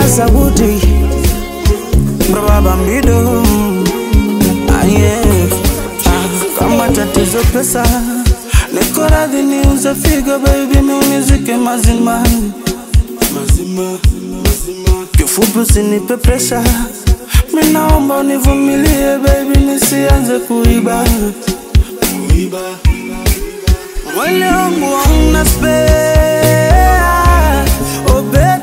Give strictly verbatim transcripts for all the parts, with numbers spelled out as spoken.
Saudi Baba Bambido. Ah, yeah. Ah, kama tatizo pesa niko radhi niuze figo baby miunizike mazima Mazima, mazima kifupi usinipe pressure. Mimi naomba univumilie baby nisianze kuiba Kuiba Wale wangu hauna spare. Oh baby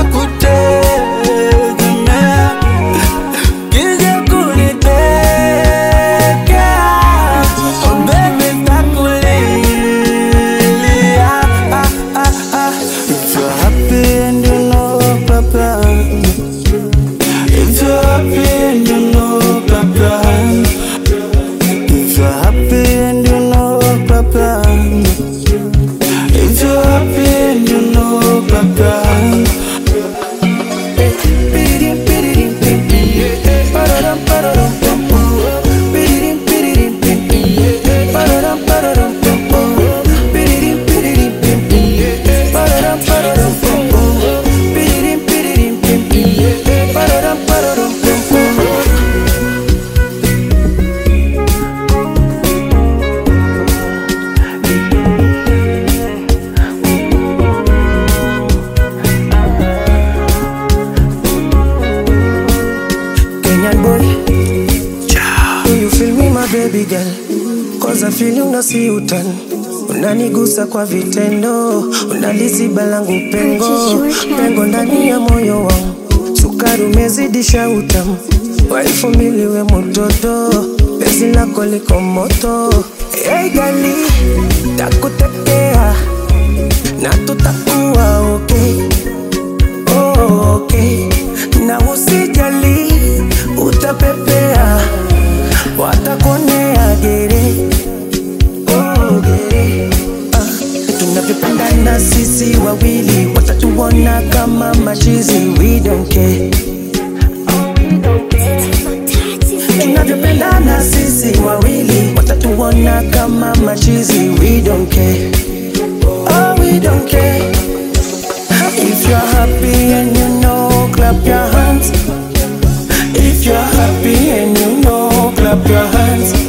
nakutegemea. Kija kuniteka. Oh baby takulilia. Ah, ah, ah. If you're happy and you know papa. If you're happy and you know papa. If you're happy and you know papa. If you're happy and you know papa. Baby girl, cause I feel you nasi utan. Unanigusa kwa vitendo, unaliziba langu pengo. Pengo ndani ya moyo wangu, sukari umezidisha utamu. Waifumiliwe mototo, pezi lako liko moto. Hey gali, takutekea, na tutakuwa okay. Oh okay, na usijali, utapepea. Watakonea gere, oh gere. Ah, tunavyopendana sisi wawili, watatuona kama machizi. We don't care. Tunavyopendana sisi wawili, watatuona kama machizi. We don't care. Oh we don't care. If you're happy and you know, clap your hands. If you're happy and you know, clap your hands.